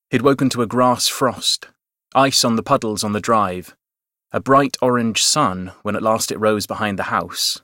He'd woken to a grass frost, ice on the puddles on the drive, a bright orange sun when at last it rose behind the house.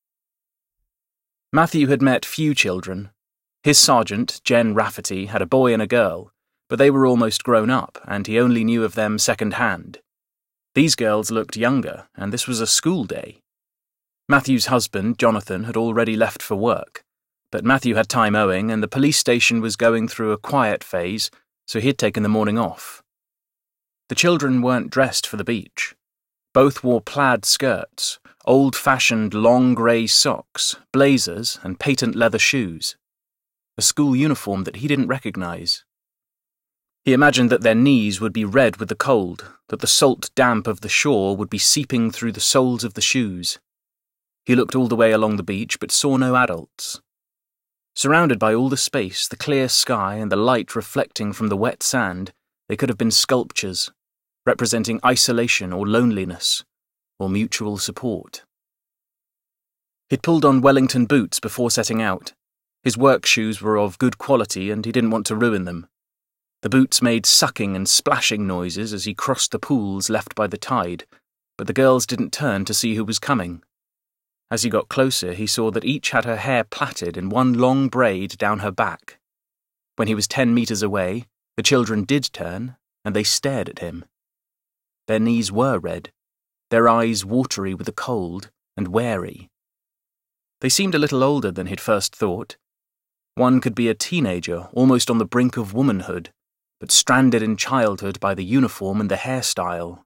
Matthew had met few children. His sergeant, Jen Rafferty, had a boy and a girl, but they were almost grown up, and he only knew of them second-hand. These girls looked younger, and this was a school day. Matthew's husband, Jonathan, had already left for work, but Matthew had time owing, and the police station was going through a quiet phase, so he had taken the morning off. The children weren't dressed for the beach. Both wore plaid skirts, old-fashioned long grey socks, blazers, and patent leather shoes. A school uniform that he didn't recognise. He imagined that their knees would be red with the cold, that the salt damp of the shore would be seeping through the soles of the shoes. He looked all the way along the beach but saw no adults. Surrounded by all the space, the clear sky, and the light reflecting from the wet sand, they could have been sculptures, representing isolation or loneliness, or mutual support. He'd pulled on Wellington boots before setting out. His work shoes were of good quality and he didn't want to ruin them. The boots made sucking and splashing noises as he crossed the pools left by the tide, but the girls didn't turn to see who was coming. As he got closer, he saw that each had her hair plaited in one long braid down her back. When he was 10 meters away, the children did turn, and they stared at him. Their knees were red, their eyes watery with the cold and wary. They seemed a little older than he'd first thought. One could be a teenager, almost on the brink of womanhood, but stranded in childhood by the uniform and the hairstyle.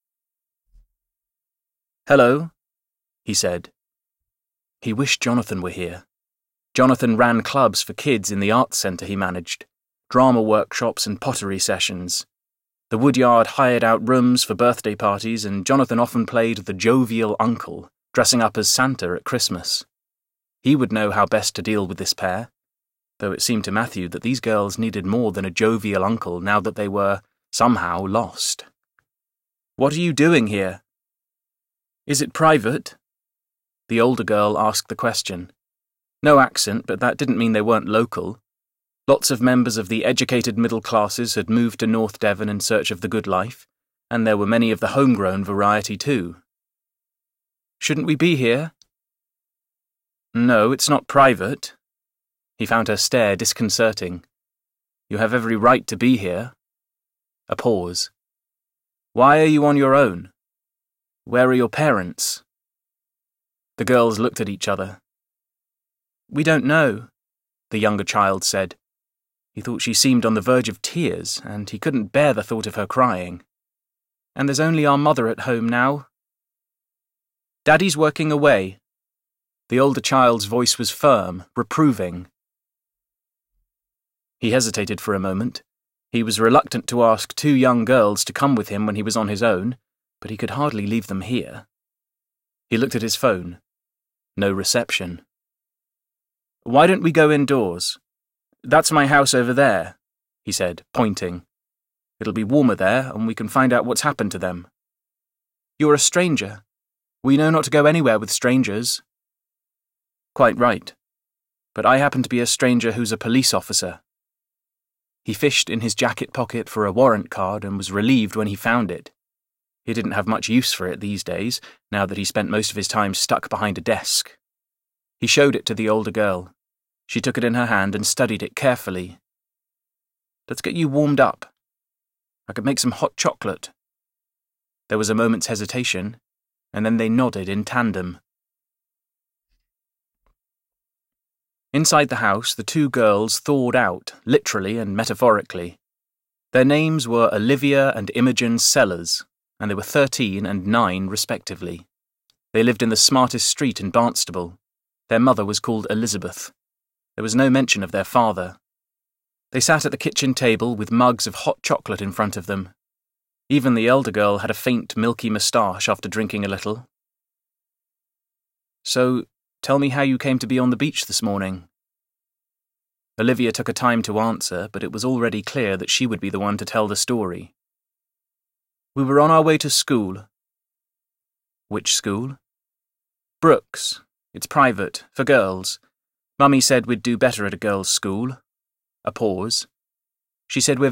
"Hello," he said. He wished Jonathan were here. Jonathan ran clubs for kids in the arts centre he managed, drama workshops and pottery sessions. The Woodyard hired out rooms for birthday parties, and Jonathan often played the jovial uncle, dressing up as Santa at Christmas. He would know how best to deal with this pair, though it seemed to Matthew that these girls needed more than a jovial uncle now that they were, somehow, lost. "What are you doing here?" "Is it private?" The older girl asked the question. No accent, but that didn't mean they weren't local. Lots of members of the educated middle classes had moved to North Devon in search of the good life, and there were many of the homegrown variety too. "Shouldn't we be here?" "No, it's not private." He found her stare disconcerting. "You have every right to be here." A pause. "Why are you on your own? Where are your parents?" The girls looked at each other. "We don't know," the younger child said. He thought she seemed on the verge of tears, and he couldn't bear the thought of her crying. "And there's only our mother at home now." "Daddy's working away." The older child's voice was firm, reproving. He hesitated for a moment. He was reluctant to ask 2 young girls to come with him when he was on his own, but he could hardly leave them here. He looked at his phone. No reception. "Why don't we go indoors? That's my house over there," he said, pointing. "It'll be warmer there, and we can find out what's happened to them." "You're a stranger. We know not to go anywhere with strangers." "Quite right. But I happen to be a stranger who's a police officer." He fished in his jacket pocket for a warrant card and was relieved when he found it. He didn't have much use for it these days, now that he spent most of his time stuck behind a desk. He showed it to the older girl. She took it in her hand and studied it carefully. "Let's get you warmed up. I could make some hot chocolate." There was a moment's hesitation, and then they nodded in tandem. Inside the house, the 2 girls thawed out, literally and metaphorically. Their names were Olivia and Imogen Sellers, and they were 13 and 9 respectively. They lived in the smartest street in Barnstable. Their mother was called Elizabeth. There was no mention of their father. They sat at the kitchen table with mugs of hot chocolate in front of them. Even the elder girl had a faint, milky moustache after drinking a little. "So, tell me how you came to be on the beach this morning." Olivia took a time to answer, but it was already clear that she would be the one to tell the story. "We were on our way to school." "Which school?" "Brooks. It's private, for girls. Mummy said we'd do better at a girls' school." A pause. "She said we're